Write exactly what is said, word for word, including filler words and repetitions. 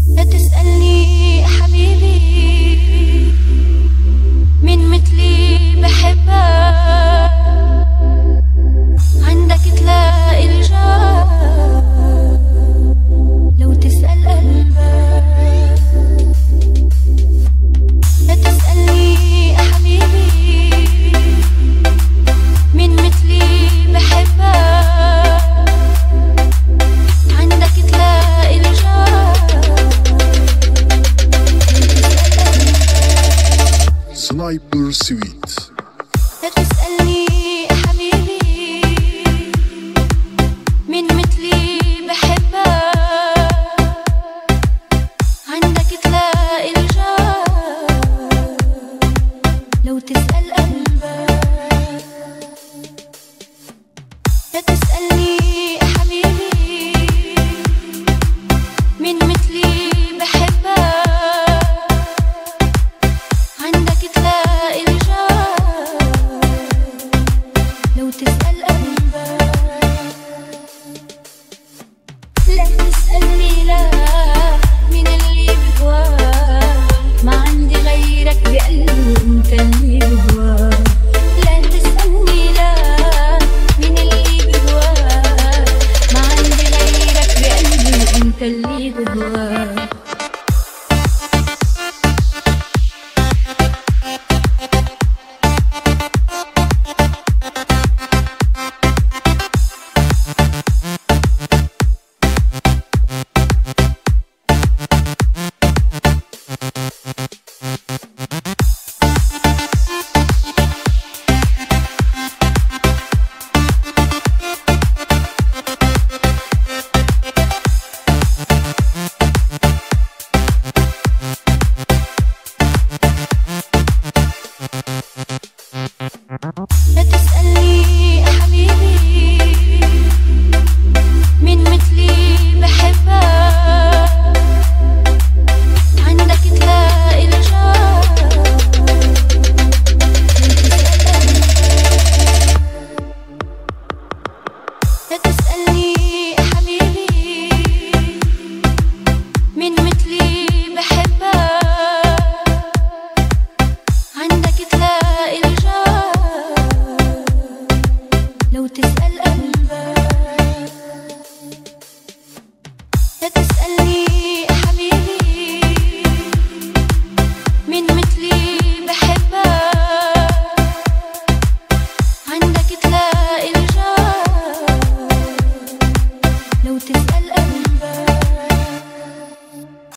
لا تسألني يا حبيبي مين مثلي بحبك، عندك تلاقي الجاه لو تسأل قلبك. لا تسألني يا حبيبي مين مثلي بحبك، عندك تلاقي الجاه. سنايبر سويت. لا تسألني يا حبيبي مين مثلي بحبك، عندك تلاقي الجاه لو تسأل قلبك. لا تسألني يا حبيبي مين مثلي بحبك، عندك تلاقي الجاه لو تسأل قلبك. لا تسألني لا مين اللي بهواك، ما عندي غيرك بقلبي انت اللي بهواك. لا تسألني لا مين اللي بهواك، ما عندي غيرك بقلبي انت اللي بهواك. لا تسألني يا حبيبي مين مثلي بحبك، عندك تلاقي الجاه. لا تسألني يا حبيبي مين مثلي بحبك، عندك تلاقي الجاه لو تسأل قلبك. لا تسألني